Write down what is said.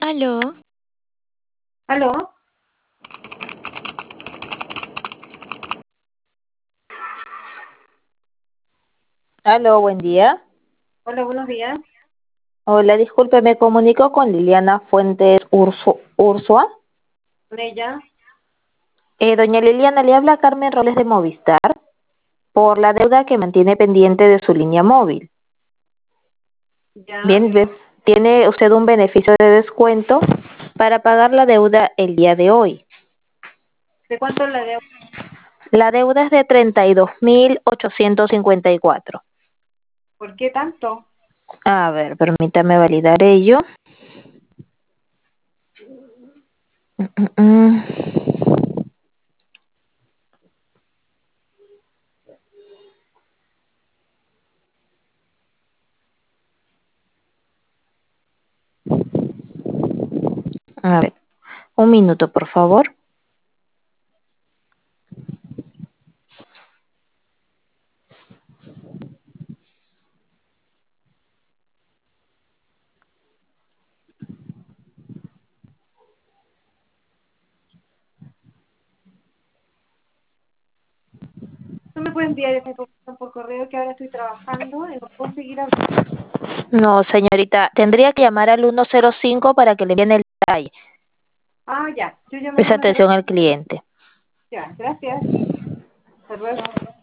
Aló, ¿Aló? Aló, buen día. Hola, buenos días. Hola, disculpe, me comunico con Liliana Fuentes Ursua. ¿Con ella? Doña Liliana, le habla Carmen Roles de Movistar por la deuda que mantiene pendiente de su línea móvil. ¿Ya? Bien, tiene usted un beneficio de descuento para pagar la deuda el día de hoy. ¿De cuánto es la deuda? La deuda es de 32.854. ¿Por qué tanto? A ver, permítame validar ello. Mm. A ver, un minuto, por favor. ¿No me puedes enviar esa información por correo que ahora estoy trabajando y no puedo seguir hablando? No, señorita, tendría que llamar al 105 para que le envíen el detalle. Ah, ya. Yo llamo al Esa 100. atención al cliente. Ya, gracias. Hasta luego.